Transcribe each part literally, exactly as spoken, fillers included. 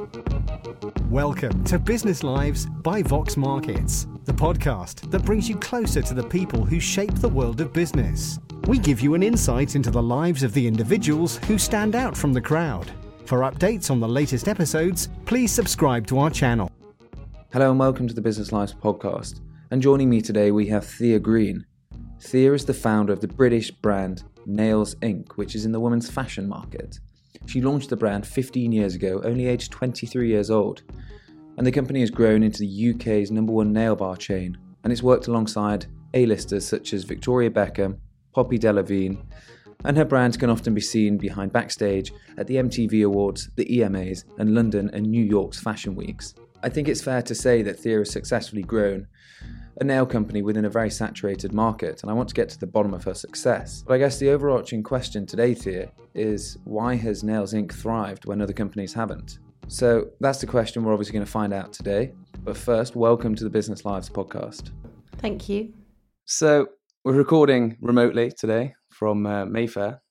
Welcome to Business Lives by Vox Markets, the podcast that brings you closer to the people who shape the world of business. We give you an insight into the lives of the individuals who stand out from the crowd. For updates on the latest episodes, please subscribe to our channel. Hello and welcome to the Business Lives podcast. And joining me today we have Thea Green. Thea is the founder of the British brand Nails Incorporated, which is in the women's fashion market. She launched the brand fifteen years ago, only aged twenty-three years old. And the company has grown into the U K's number one nail bar chain. And it's worked alongside A-listers such as Victoria Beckham, Poppy Delevingne, and her brands can often be seen behind backstage at the M T V Awards, the E M As, and London and New York's fashion weeks. I think it's fair to say that Thea has successfully grown a nail company within a very saturated market, and I want to get to the bottom of her success. But I guess the overarching question today, Thea, is why has Nails Incorporated thrived when other companies haven't? So that's the question we're obviously going to find out today. But first, welcome to the Business Lives podcast. Thank you. So we're recording remotely today from uh, Mayfair.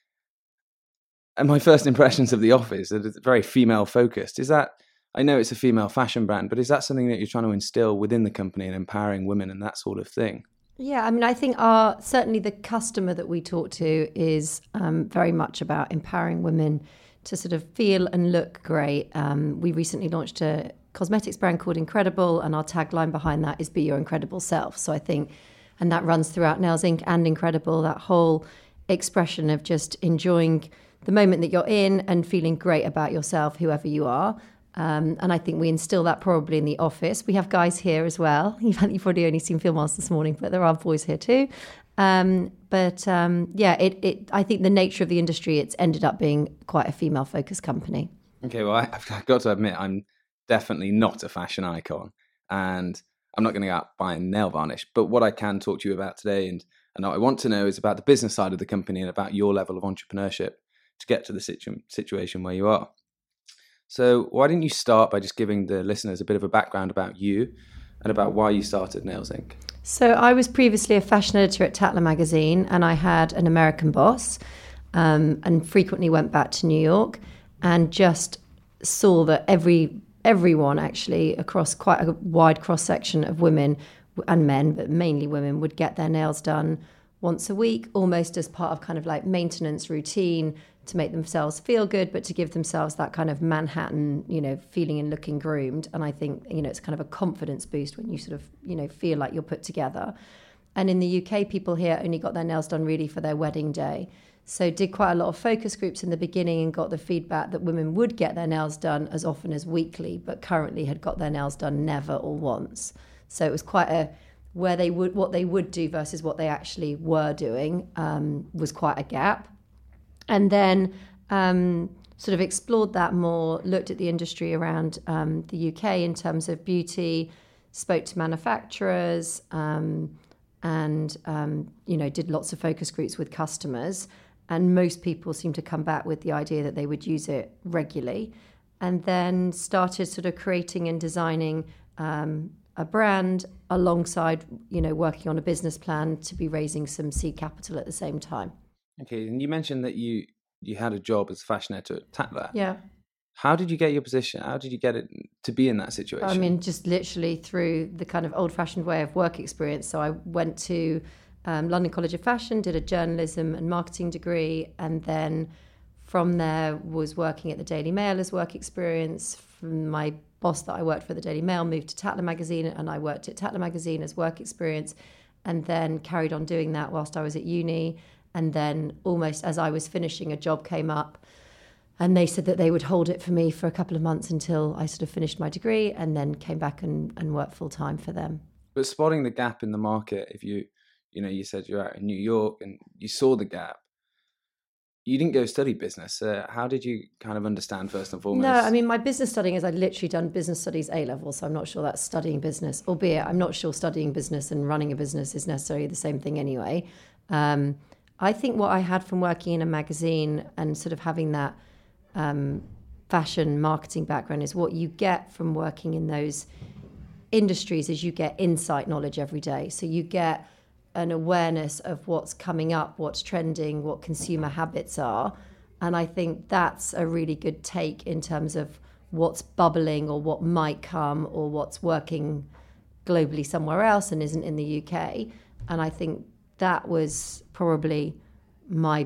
And my first impressions of the office are very female focused. Is that, I know it's a female fashion brand, but is that something that you're trying to instill within the company and empowering women and that sort of thing? Yeah, I mean, I think our certainly the customer that we talk to is um, very much about empowering women to sort of feel and look great. Um, we recently launched a cosmetics brand called Incredible, and our tagline behind that is "Be Your Incredible Self." So I think, and that runs throughout Nails Incorporated and Incredible, that whole expression of just enjoying the moment that you're in and feeling great about yourself, whoever you are. Um, and I think we instill that probably in the office. We have guys here as well. You've, you've probably only seen females this morning, but there are boys here too. Um, but um, yeah, it, it. I think the nature of the industry, it's ended up being quite a female-focused company. Okay, well, I, I've got to admit, I'm definitely not a fashion icon, and I'm not going to go out buying nail varnish. But what I can talk to you about today, and, and what I want to know, is about the business side of the company and about your level of entrepreneurship to get to the situ- situation where you are. So why didn't you start by just giving the listeners a bit of a background about you and about why you started Nails Incorporated? So I was previously a fashion editor at Tatler magazine, and I had an American boss um, and frequently went back to New York and just saw that every everyone actually across quite a wide cross-section of women and men, but mainly women, would get their nails done once a week, almost as part of kind of like maintenance routine to make themselves feel good, but to give themselves that kind of Manhattan, you know, feeling and looking groomed. And I think, you know, it's kind of a confidence boost when you sort of, you know, feel like you're put together. And in the U K, people here only got their nails done really for their wedding day. So did quite a lot of focus groups in the beginning and got the feedback that women would get their nails done as often as weekly, but currently had got their nails done never or once. So it was quite a, where they would, what they would do versus what they actually were doing um, was quite a gap. And then um, sort of explored that more, looked at the industry around um, the U K in terms of beauty, spoke to manufacturers, um, and, um, you know, did lots of focus groups with customers. And most people seem to come back with the idea that they would use it regularly. And then started sort of creating and designing um, a brand alongside, you know, working on a business plan to be raising some seed capital at the same time. Okay, and you mentioned that you you had a job as a fashion editor at Tatler. Yeah. How did you get your position? How did you get it to be in that situation? I mean, just literally through the kind of old-fashioned way of work experience. So I went to um, London College of Fashion, did a journalism and marketing degree, and then from there was working at the Daily Mail as work experience. From my boss that I worked for the Daily Mail moved to Tatler magazine, and I worked at Tatler magazine as work experience, and then carried on doing that whilst I was at uni. And then almost as I was finishing, a job came up and they said that they would hold it for me for a couple of months until I sort of finished my degree, and then came back and, and worked full time for them. But spotting the gap in the market, if you, you know, you said you're out in New York and you saw the gap, you didn't go study business. Uh, how did you kind of understand first and foremost? No, I mean, my business studying is I'd literally done business studies A-level, so I'm not sure that's studying business, albeit I'm not sure studying business and running a business is necessarily the same thing anyway. Um, I think what I had from working in a magazine and sort of having that um, fashion marketing background is what you get from working in those industries is you get insight knowledge every day. So you get an awareness of what's coming up, what's trending, what consumer habits are. And I think that's a really good take in terms of what's bubbling or what might come or what's working globally somewhere else and isn't in the U K. And I think that was probably my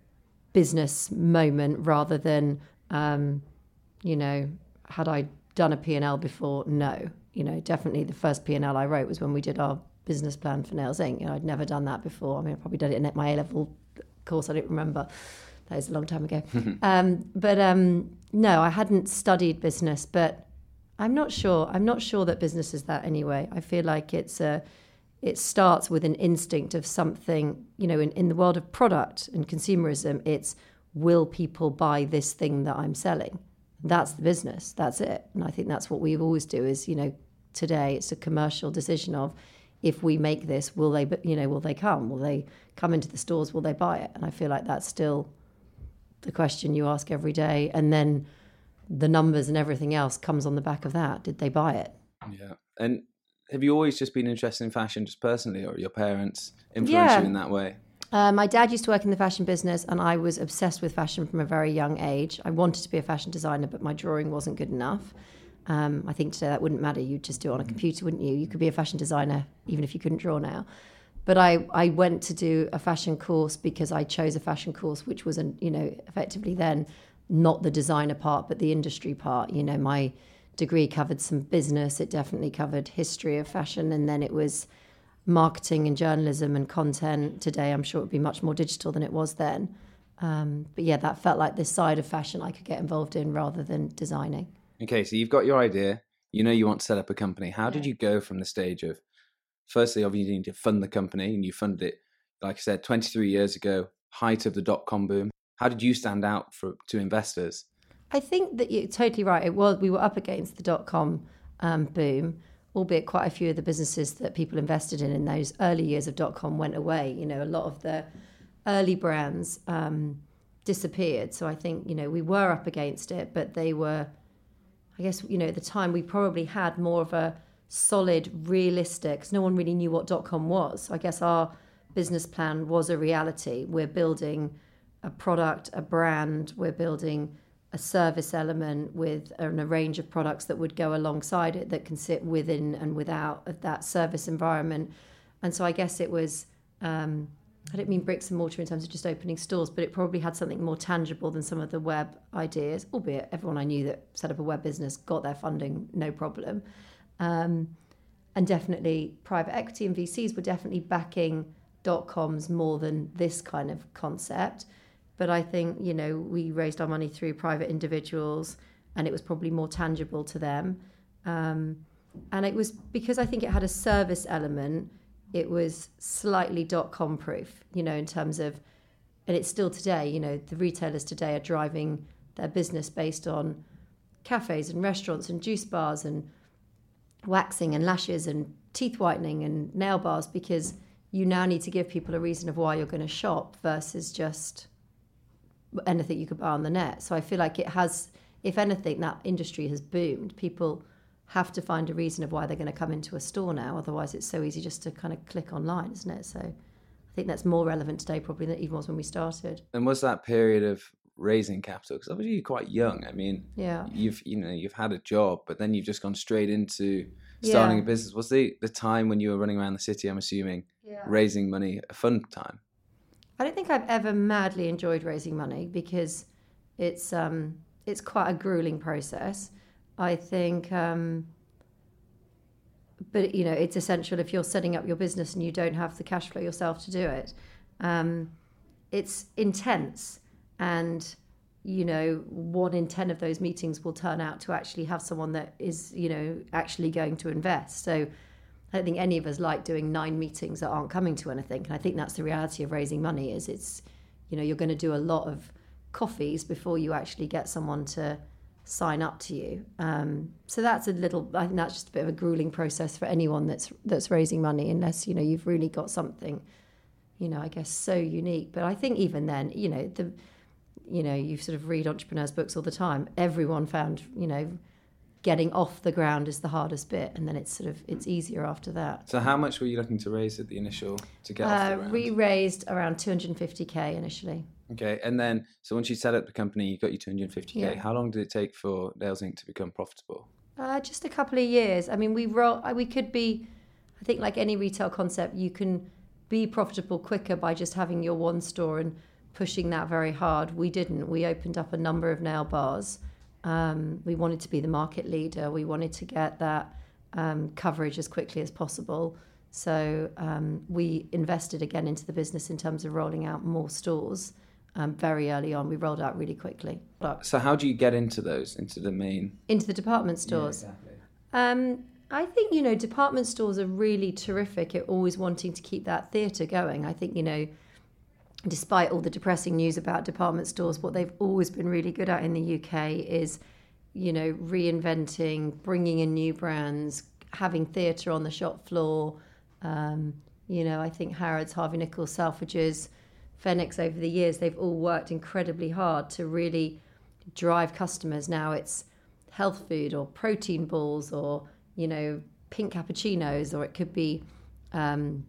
business moment rather than, um, you know, had I done a P and L before? No. You know, definitely the first P and L I wrote was when we did our business plan for Nails Incorporated. You know, I'd never done that before. I mean, I probably did it in my A-level course. I don't remember. That was a long time ago. um, but um, no, I hadn't studied business, but I'm not sure. I'm not sure that business is that anyway. I feel like it's a, it starts with an instinct of something, you know, in, in the world of product and consumerism, it's will people buy this thing that I'm selling? That's the business. That's it. And I think that's what we always do is, you know, today it's a commercial decision of if we make this, will they, you know, will they come? Will they come into the stores? Will they buy it? And I feel like that's still the question you ask every day. And then the numbers and everything else comes on the back of that. Did they buy it? Yeah. And have you always just been interested in fashion just personally, or your parents influenced yeah. you in that way? Uh, my dad used to work in the fashion business and I was obsessed with fashion from a very young age. I wanted to be a fashion designer, but my drawing wasn't good enough. Um, I think today that wouldn't matter. You'd just do it on a computer, wouldn't you? You could be a fashion designer even if you couldn't draw now. But I, I went to do a fashion course because I chose a fashion course, which was, an, you know, effectively then not the designer part, but the industry part. You know, my degree covered some business. It definitely covered history of fashion. And then it was marketing and journalism and content. Today, I'm sure it would be much more digital than it was then. Um, but yeah, that felt like this side of fashion I could get involved in rather than designing. Okay, so you've got your idea. You know you want to set up a company. How did you go from the stage of, firstly, obviously you need to fund the company, and you funded it, like I said, twenty-three years ago, height of the dot-com boom. How did you stand out for to investors? I think that you're totally right. It was, we were up against the dot-com um, boom, albeit quite a few of the businesses that people invested in in those early years of dot-com went away. You know, a lot of the early brands um, disappeared. So I think, you know, we were up against it, but they were, I guess, you know, at the time we probably had more of a solid, realistic, because no one really knew what dot-com was. So I guess our business plan was a reality. We're building a product, a brand, we're building a service element with an, a range of products that would go alongside it that can sit within and without of that service environment. And so I guess it was, um, I don't mean bricks and mortar in terms of just opening stores, but it probably had something more tangible than some of the web ideas, albeit everyone I knew that set up a web business got their funding, no problem. Um, and definitely private equity and V Cs were definitely backing dot-coms more than this kind of concept. But I think, you know, we raised our money through private individuals and it was probably more tangible to them. Um, and it was because I think it had a service element, it was slightly dot-com proof, you know, in terms of, and it's still today, you know, the retailers today are driving their business based on cafes and restaurants and juice bars and waxing and lashes and teeth whitening and nail bars, because you now need to give people a reason of why you're going to shop versus just anything you could buy on the net. So I feel like it has, if anything, that industry has boomed. People have to find a reason of why they're going to come into a store now. Otherwise, it's so easy just to kind of click online, isn't it? So I think that's more relevant today probably than it even was when we started. And was that period of raising capital? Because obviously you're quite young. I mean, yeah, you've you know you've had a job, but then you've just gone straight into starting yeah. a business. Was the the time when you were running around the city, I'm assuming, yeah. raising money, a fun time? I don't think I've ever madly enjoyed raising money because it's um, it's quite a grueling process. I think, um, but you know, it's essential if you're setting up your business and you don't have the cash flow yourself to do it. Um, it's intense, and you know, one in ten of those meetings will turn out to actually have someone that is, you know, actually going to invest. So I don't think any of us like doing nine meetings that aren't coming to anything. And I think that's the reality of raising money is it's, you know, you're going to do a lot of coffees before you actually get someone to sign up to you. Um, so that's a little, I think that's just a bit of a grueling process for anyone that's that's raising money, unless, you know, you've really got something, you know, I guess so unique. But I think even then, you know, the, you know, you sort of read entrepreneurs' books all the time. Everyone found, you know, getting off the ground is the hardest bit, and then it's sort of it's easier after that. So how much were you looking to raise at the initial to get uh, off the ground? We raised around two hundred fifty k initially. Okay, and then so once you set up the company, you got your two hundred fifty K. Yeah. How long did it take for Nails Incorporated to become profitable? Uh, just a couple of years. I mean, we roll. We could be. I think, like any retail concept, you can be profitable quicker by just having your one store and pushing that very hard. We didn't. We opened up a number of nail bars. Um, we wanted to be the market leader. We wanted to get that um, coverage as quickly as possible. So um, we invested again into the business in terms of rolling out more stores. Um, very early on, we rolled out really quickly. But So how do you get into those, into the main? into the department stores. Yeah, exactly. Um, I think, you know, department stores are really terrific at always wanting to keep that theatre going. I think, you know, despite all the depressing news about department stores, what they've always been really good at in the U K is, you know, reinventing, bringing in new brands, having theatre on the shop floor. Um, you know, I think Harrods, Harvey Nichols, Selfridges, Phoenix over the years, they've all worked incredibly hard to really drive customers. Now it's health food or protein balls or, you know, pink cappuccinos, or it could be um,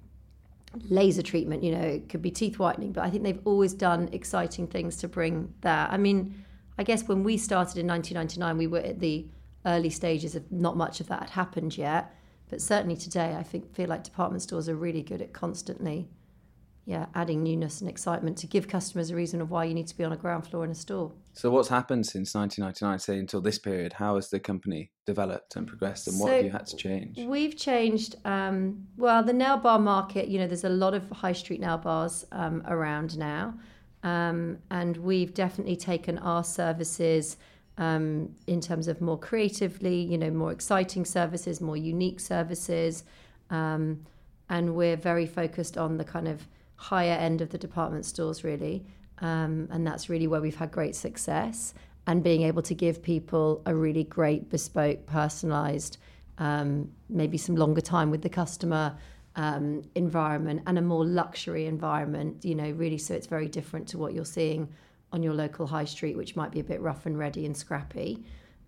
laser treatment, you know, it could be teeth whitening. But I think they've always done exciting things to bring that. I mean, I guess when we started in nineteen ninety-nine, we were at the early stages of not much of that had happened yet. But certainly today, I think feel like department stores are really good at constantly, yeah, adding newness and excitement to give customers a reason of why you need to be on a ground floor in a store. So what's happened since nineteen ninety-nine, say until this period? How has the company developed and progressed, and what So have you had to change? We've changed, um, well, the nail bar market, you know, there's a lot of high street nail bars um, around now. Um, and we've definitely taken our services um, in terms of more creatively, you know, more exciting services, more unique services. Um, and we're very focused on the kind of higher end of the department stores, really. Um, and that's really where we've had great success, and being able to give people a really great, bespoke, personalised, um, maybe some longer time with the customer um, environment, and a more luxury environment, you know, really, so it's very different to what you're seeing on your local high street, which might be a bit rough and ready and scrappy.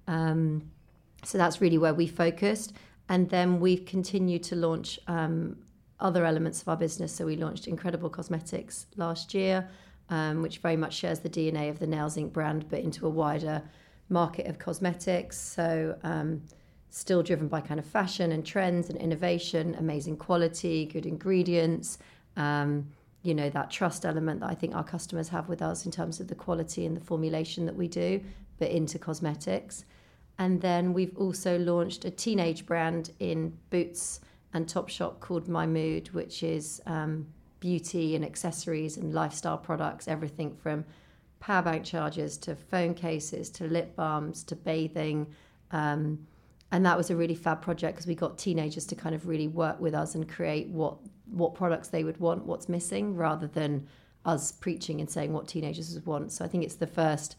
Um, so that's really where we focused. And then we've continued to launch um, other elements of our business. So we launched Incredible Cosmetics last year, um, which very much shares the D N A of the Nails Incorporated brand, but into a wider market of cosmetics. So um, still driven by kind of fashion and trends and innovation, amazing quality, good ingredients, um, you know, that trust element that I think our customers have with us in terms of the quality and the formulation that we do, but into cosmetics. And then we've also launched a teenage brand in Boots and Topshop called My Mood, which is um, beauty and accessories and lifestyle products, everything from power bank chargers to phone cases to lip balms to bathing. Um, and that was a really fab project because we got teenagers to kind of really work with us and create what what products they would want, what's missing, rather than us preaching and saying what teenagers would want. So I think it's the first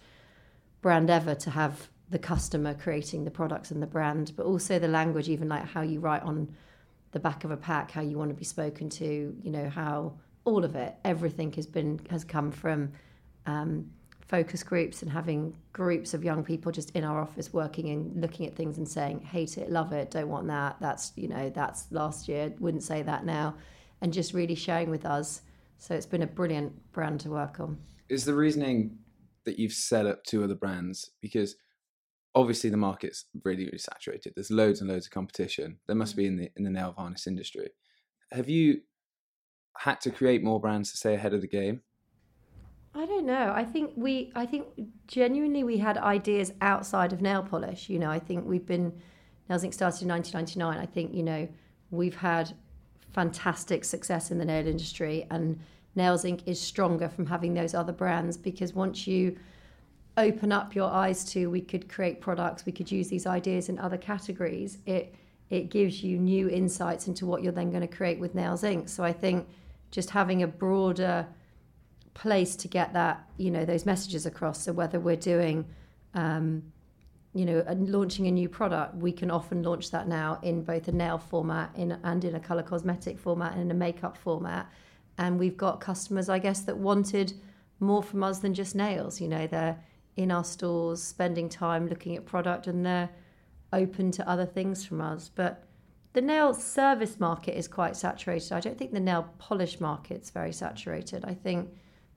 brand ever to have the customer creating the products and the brand, but also the language, even like how you write on the back of a pack, how you want to be spoken to, you know, how all of it, everything has been has come from um, focus groups and having groups of young people just in our office working and looking at things and saying, hate it, love it, don't want that. That's, you know, that's last year, wouldn't say that now. And just really sharing with us. So it's been a brilliant brand to work on. Is the reasoning that you've set up two other brands because obviously the market's really, really saturated. There's loads and loads of competition. There must be in the in the nail varnish industry. Have you had to create more brands to stay ahead of the game? I don't know. I think we, I think genuinely we had ideas outside of nail polish. You know, I think we've been, Nails Incorporated started in nineteen ninety-nine. I think, you know, we've had fantastic success in the nail industry, and Nails Incorporated is stronger from having those other brands, because once you open up your eyes to, we could create products, we could use these ideas in other categories, it it gives you new insights into what you're then going to create with Nails Incorporated. So I think just having a broader place to get that, you know, those messages across. So whether we're doing, um, you know, and launching a new product, we can often launch that now in both a nail format in and in a colour cosmetic format and in a makeup format. And we've got customers, I guess, that wanted more from us than just nails. You know, they're in our stores, spending time looking at product, and they're open to other things from us. But the nail service market is quite saturated. I don't think the nail polish market's very saturated. I think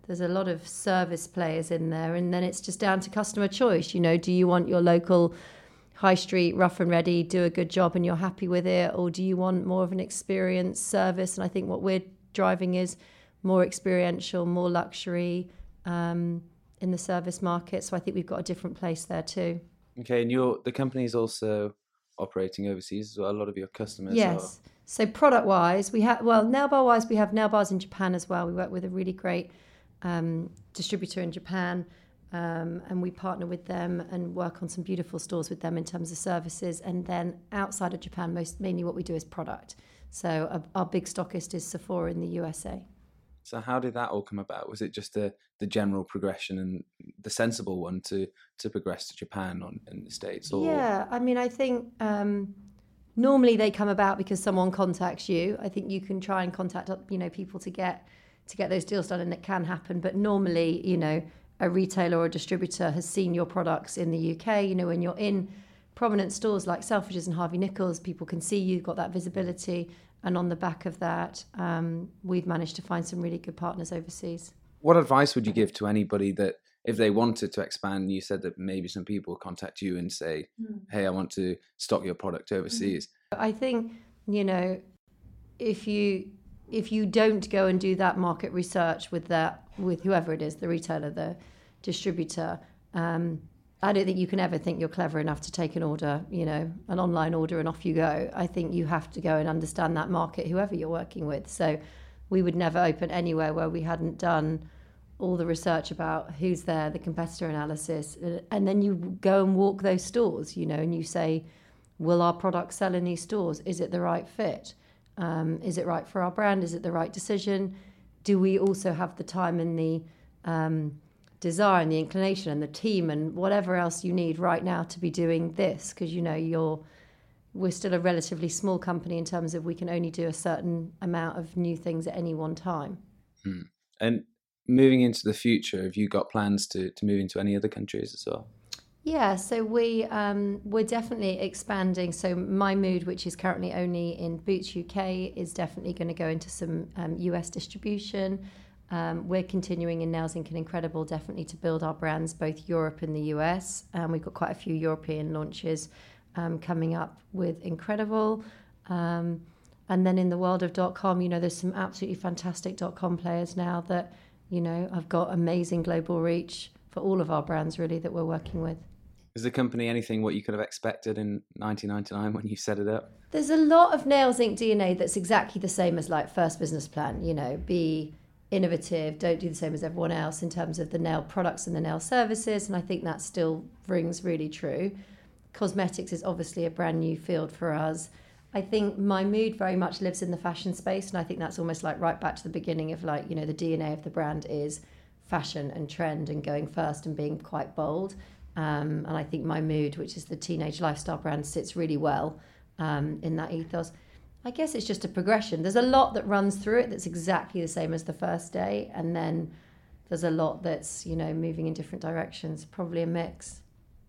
there's a lot of service players in there, and then it's just down to customer choice. You know, do you want your local high street rough and ready, do a good job and you're happy with it, or do you want more of an experience service? And I think what we're driving is more experiential, more luxury um, in the service market. So I think we've got a different place there too. Okay, and your the company is also operating overseas as well. A lot of your customers yes. are... So product wise, we have well, nail bar wise, we have nail bars in Japan as well. We work with a really great um, distributor in Japan, um, and we partner with them and work on some beautiful stores with them in terms of services. And then outside of Japan, most mainly what we do is product. So our, our big stockist is Sephora in the U S A. So how did that all come about? Was it just the the general progression and the sensible one to to progress to Japan on in the States? Or... Yeah, I mean, I think um, normally they come about because someone contacts you. I think you can try and contact you know people to get to get those deals done, and it can happen. But normally, you know, a retailer or a distributor has seen your products in the U K. You know, when you're in prominent stores like Selfridges and Harvey Nichols, people can see you, got that visibility. And on the back of that, um, we've managed to find some really good partners overseas. What advice would you give to anybody that if they wanted to expand, you said that maybe some people contact you and say, mm. hey, I want to stock your product overseas. I think, you know, if you if you don't go and do that market research with that, with whoever it is, the retailer, the distributor, um, I don't think you can ever think you're clever enough to take an order, you know, an online order and off you go. I think you have to go and understand that market, whoever you're working with. So we would never open anywhere where we hadn't done all the research about who's there, the competitor analysis. And then you go and walk those stores, you know, and you say, will our product sell in these stores? Is it the right fit? Um, is it right for our brand? Is it the right decision? Do we also have the time and the... Um, desire and the inclination and the team and whatever else you need right now to be doing this? Because you know you're we're still a relatively small company in terms of we can only do a certain amount of new things at any one time. Hmm. And moving into the future, have you got plans to to move into any other countries as well? Yeah, so we um, we're definitely expanding. So My Mood, which is currently only in Boots U K, is definitely going to go into some um, U S distribution. Um, we're continuing in Nails Inc and Incredible definitely to build our brands, both Europe and the U S. Um, we've got quite a few European launches um, coming up with Incredible. Um, and then in the world of .com, you know, there's some absolutely fantastic .com players now that, you know, have got amazing global reach for all of our brands really that we're working with. Is the company anything what you could have expected in nineteen ninety-nine when you set it up? There's a lot of Nails Inc D N A that's exactly the same as like first business plan, you know, be innovative, don't do the same as everyone else in terms of the nail products and the nail services, and I think that still rings really true. Cosmetics is obviously a brand new field for us. I think My Mood very much lives in the fashion space, and I think that's almost like right back to the beginning of like, you know, the D N A of the brand is fashion and trend and going first and being quite bold. Um, and I think My Mood, which is the teenage lifestyle brand, sits really well um, in that ethos. I guess it's just a progression. There's a lot that runs through it that's exactly the same as the first day. And then there's a lot that's, you know, moving in different directions, probably a mix.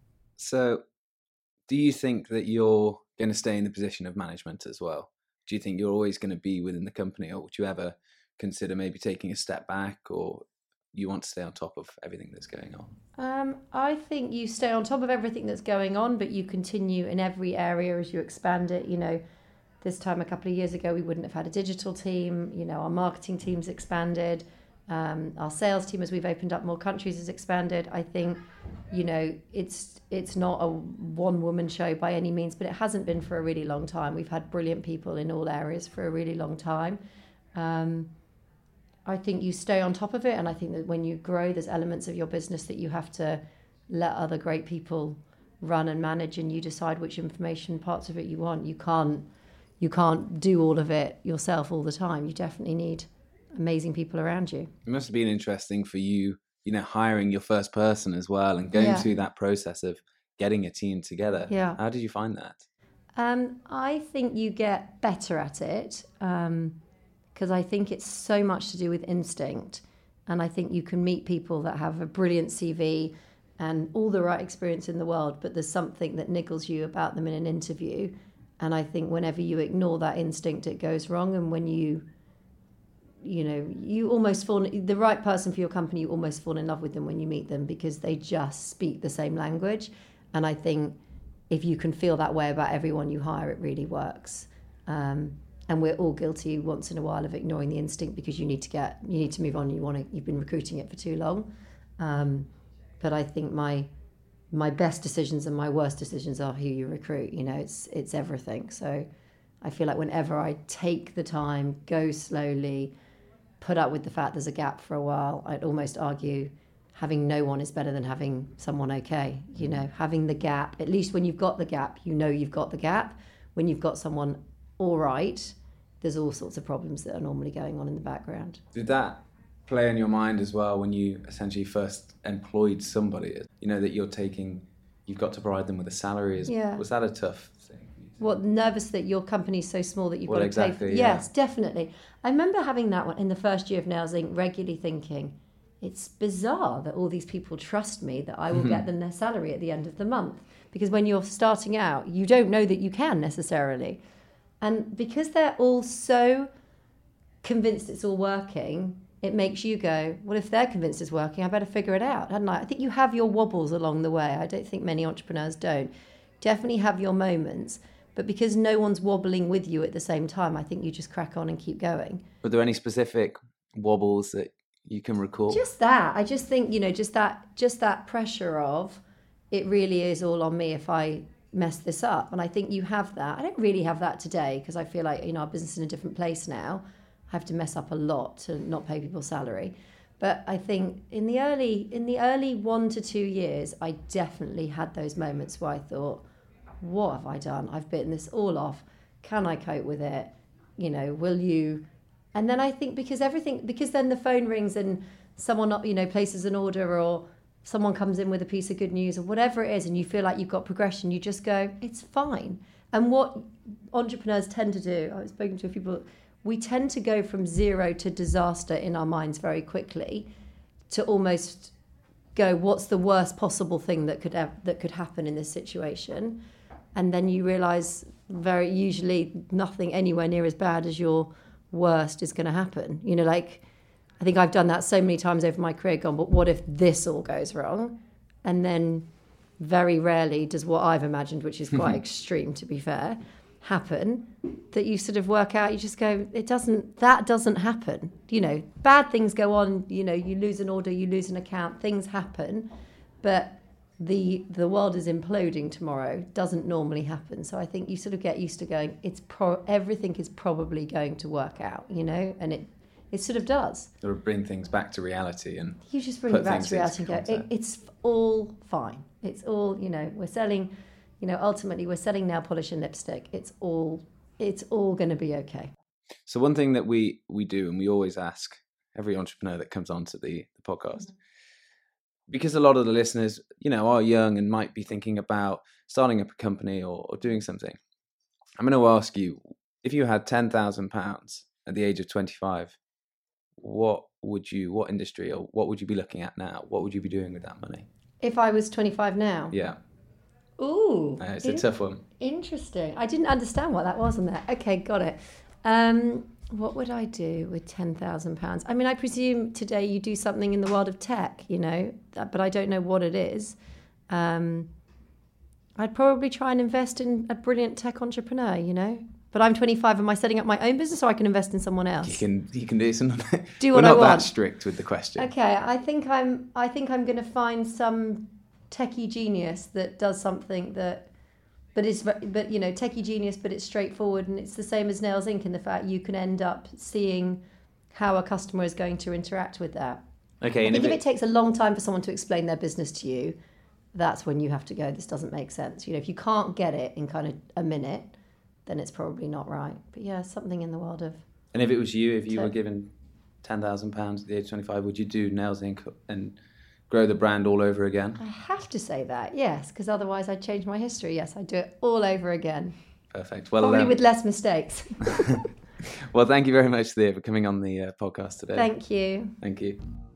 So do you think that you're going to stay in the position of management as well? Do you think you're always going to be within the company, or would you ever consider maybe taking a step back, or you want to stay on top of everything that's going on? Um, I think you stay on top of everything that's going on, but you continue in every area as you expand it, you know. This time a couple of years ago, we wouldn't have had a digital team. You know, our marketing team's expanded. Um, our sales team, as we've opened up more countries, has expanded. I think, you know, it's it's not a one-woman show by any means, but it hasn't been for a really long time. We've had brilliant people in all areas for a really long time. Um, I think you stay on top of it, and I think that when you grow, there's elements of your business that you have to let other great people run and manage, and you decide which information parts of it you want. You can't you can't do all of it yourself all the time. You definitely need amazing people around you. It must have been interesting for you, you know, hiring your first person as well and going yeah. through that process of getting a team together. Yeah. How did you find that? Um, I think you get better at it um, because I think it's so much to do with instinct. And I think you can meet people that have a brilliant C V and all the right experience in the world, but there's something that niggles you about them in an interview. And I think whenever you ignore that instinct, it goes wrong. And when you you know, you almost fall, the right person for your company, you almost fall in love with them when you meet them because they just speak the same language. And I think if you can feel that way about everyone you hire, it really works. Um, and we're all guilty once in a while of ignoring the instinct because you need to get, you need to move on. You want to, you've been recruiting it for too long. Um, but I think my, my best decisions and my worst decisions are who you recruit. You know, it's, it's everything. So I feel like whenever I take the time, go slowly, put up with the fact there's a gap for a while, I'd almost argue having no one is better than having someone okay. You know, having the gap, at least when you've got the gap, you know you've got the gap. When you've got someone all right, there's all sorts of problems that are normally going on in the background. Did that play in your mind as well when you essentially first employed somebody? You know, that you're taking, you've got to provide them with a salary. Is, yeah. Was that a tough thing? What, nervous that your company's so small that you've well, got to exactly, pay for? yeah. Yes, definitely. I remember having that one in the first year of Nails Incorporated, regularly thinking, it's bizarre that all these people trust me that I will mm-hmm. get them their salary at the end of the month. Because when you're starting out, you don't know that you can necessarily. And because they're all so convinced it's all working, it makes you go, well, if they're convinced it's working, I better figure it out, hadn't I? I think you have your wobbles along the way. I don't think many entrepreneurs don't. Definitely have your moments. But because no one's wobbling with you at the same time, I think you just crack on and keep going. Were there any specific wobbles that you can recall? Just that. I just think, you know, just that just that pressure of it really is all on me if I mess this up. And I think you have that. I don't really have that today because I feel like, you know, our business is in a different place now. I have to mess up a lot to not pay people salary. But I think in the early in the early one to two years, I definitely had those moments where I thought, what have I done? I've bitten this all off. Can I cope with it? You know, will you? And then I think because everything, because then the phone rings and someone, you know, places an order or someone comes in with a piece of good news or whatever it is and you feel like you've got progression, you just go, it's fine. And what entrepreneurs tend to do, I've spoken to a few people, we tend to go from zero to disaster in our minds very quickly to almost go, what's the worst possible thing that could have, that could happen in this situation? And then you realise very usually nothing anywhere near as bad as your worst is going to happen. You know, like, I think I've done that so many times over my career, gone, but what if this all goes wrong? And then very rarely does what I've imagined, which is quite extreme to be fair, happen, that you sort of work out, you just go, it doesn't, that doesn't happen. You know, bad things go on, you know, you lose an order, you lose an account, things happen, but the the world is imploding tomorrow doesn't normally happen. So I think you sort of get used to going, it's pro everything is probably going to work out, you know, and it it sort of does. Sort of bring things back to reality and you just bring it back to reality and go, it, it's all fine. It's all, you know, we're selling, you know, ultimately we're selling nail polish and lipstick. It's all it's all going to be okay. So one thing that we we do, and we always ask every entrepreneur that comes onto the, the podcast, mm-hmm. because a lot of the listeners, you know, are young and might be thinking about starting up a company or, or doing something. I'm going to ask you, if you had ten thousand pounds at the age of twenty-five, what would you, what industry or what would you be looking at now? What would you be doing with that money? If I was twenty-five now? Yeah. Ooh. Uh, it's in- a tough one. Interesting. I didn't understand what that was on there. Okay, got it. Um, what would I do with ten thousand pounds? I mean, I presume today you do something in the world of tech, you know, but I don't know what it is. Um, I'd probably try and invest in a brilliant tech entrepreneur, you know. But I'm twenty-five. Am I setting up my own business, or I can invest in someone else? You can. You can do something. Do what We're I not want. that strict with the question. Okay, I think I'm. I think I'm going to find some techie genius that does something that, but it's but you know techie genius, but it's straightforward, and it's the same as Nails Incorporated in the fact you can end up seeing how a customer is going to interact with that. Okay, I and think if if it, it takes a long time for someone to explain their business to you, that's when you have to go, this doesn't make sense. You know, if you can't get it in kind of a minute, then it's probably not right. But yeah, something in the world of... And if it was you, if you So- were given ten thousand pounds at the age of twenty-five, would you do Nails Incorporated and grow the brand all over again? I have to say that, yes, because otherwise I'd change my history. Yes, I'd do it all over again. Perfect. Well, Probably um, with less mistakes. well, thank you very much, Thea, for coming on the uh, podcast today. Thank you. Thank you.